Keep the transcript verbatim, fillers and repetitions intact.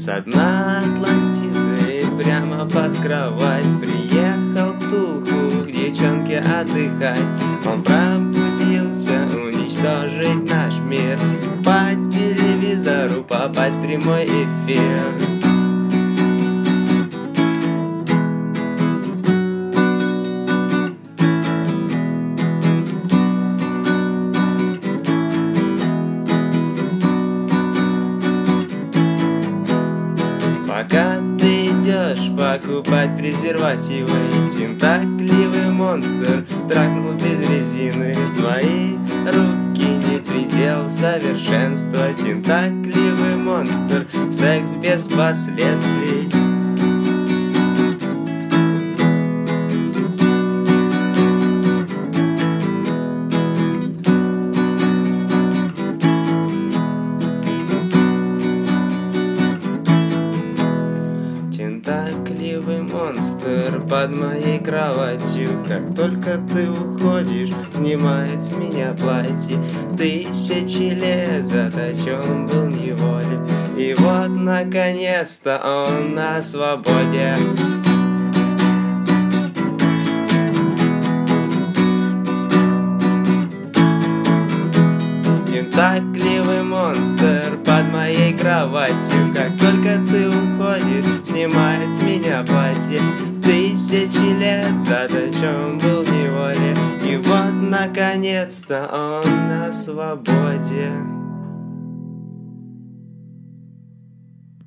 Со дна Атлантиды прямо под кровать приехал Ктулху к девчонке отдыхать. Он пробудился уничтожить наш мир, по телевизору попасть в прямой эфир. Пока ты идешь покупать презервативы, тентакливый монстр трахнул без резины. Твои руки не предел совершенства, тентакливый монстр, секс без последствий. Тентакливый монстр под моей кроватью. Как только ты уходишь, снимает с меня платье. Тысячи лет заточен был в неволе, и вот наконец-то он на свободе. Тентакливый монстр под моей кроватью. Как только ты уходишь, снимает с меня платье. Тысячи лет заточен был в неволе, и вот наконец-то он на свободе.